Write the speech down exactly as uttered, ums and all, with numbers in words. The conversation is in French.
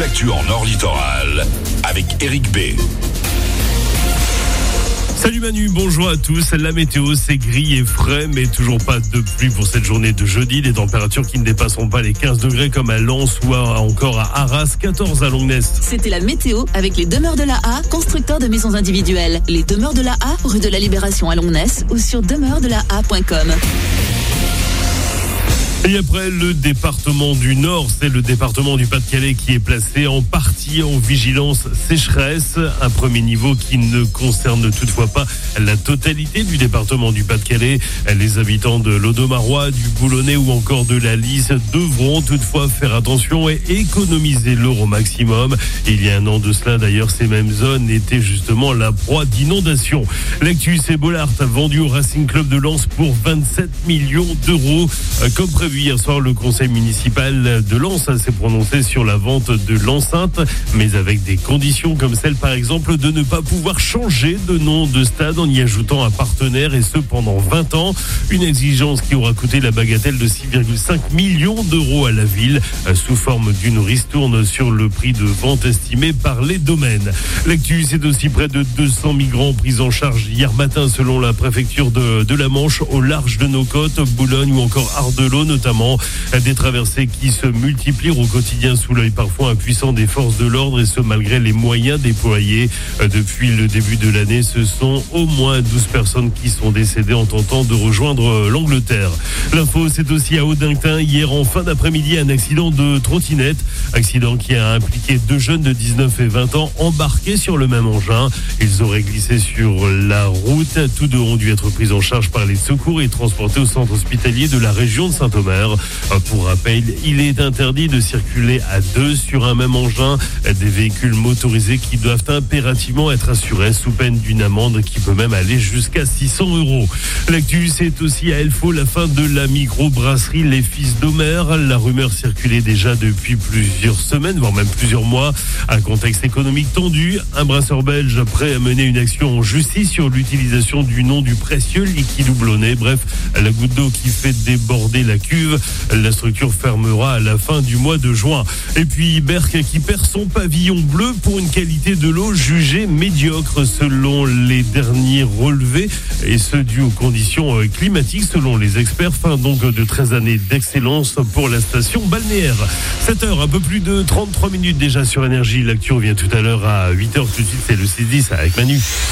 l'actu en Nord Littoral avec Eric B. Salut Manu, bonjour à tous. La météo, c'est gris et frais, mais toujours pas de pluie pour cette journée de jeudi. Des températures qui ne dépasseront pas les quinze degrés comme à Lens ou à, encore à Arras, quatorze à Longnes. C'était la météo avec les demeures de la A, constructeurs de maisons individuelles. Les demeures de la A, rue de la Libération à Longnes ou sur demeure de la a point com. Et après le département du Nord, c'est le département du Pas-de-Calais qui est placé en partie en vigilance sécheresse. Un premier niveau qui ne concerne toutefois pas la totalité du département du Pas-de-Calais. Les habitants de l'Audomarois, du Boulonnais ou encore de la Lys devront toutefois faire attention et économiser l'eau au maximum. Il y a un an de cela, d'ailleurs, ces mêmes zones étaient justement la proie d'inondations. L'actu, c'est Bollard vendu au Racing Club de Lens pour vingt-sept millions d'euros. Comme prévu hier soir, le conseil municipal de Lens s'est prononcé sur la vente de l'enceinte, mais avec des conditions comme celle par exemple de ne pas pouvoir changer de nom de stade en y ajoutant un partenaire, et ce pendant vingt ans. Une exigence qui aura coûté la bagatelle de six virgule cinq millions d'euros à la ville, sous forme d'une ristourne sur le prix de vente estimé par les domaines. L'actu, c'est aussi près de deux cents migrants pris en charge hier matin selon la préfecture de, de la Manche au large de nos côtes, Boulogne ou encore Ardelot notamment. Des traversées qui se multiplient au quotidien sous l'œil parfois impuissant des forces de l'ordre, et ce malgré les moyens déployés. Depuis le début de l'année, ce sont au moins douze personnes qui sont décédées en tentant de rejoindre l'Angleterre. L'info, c'est aussi à Audingtin. Hier en fin d'après-midi, un accident de trottinette. Accident qui a impliqué deux jeunes de dix-neuf et vingt ans embarqués sur le même engin. Ils auraient glissé sur la route. Tous deux ont dû être pris en charge par les secours et transportés au centre hospitalier de la région de Saint-Omer. Pour rappel, il est interdit de circuler à deux sur un même engin. Des véhicules motorisés qui doivent impérativement être assurés sous peine d'une amende qui peut même aller jusqu'à six cents euros. L'actu, c'est aussi à Elfaux la fin de la microbrasserie Les Fils d'Omer. La rumeur circulait déjà depuis plusieurs semaines, voire même plusieurs mois. Un contexte économique tendu, un brasseur belge prêt à mener une action en justice sur l'utilisation du nom du précieux liquide houblonné. Bref, la goutte d'eau qui fait déborder la cuve. La structure fermera à la fin du mois de juin. Et puis Berck qui perd son pavillon bleu pour une qualité de l'eau jugée médiocre selon les derniers relevés, et ce dû aux conditions climatiques selon les experts. Fin donc de treize années d'excellence pour la station balnéaire. sept heures, un peu plus de trente-trois minutes déjà sur Énergie. L'actu revient tout à l'heure à huit heures. Tout de suite, c'est le six dix avec Manu.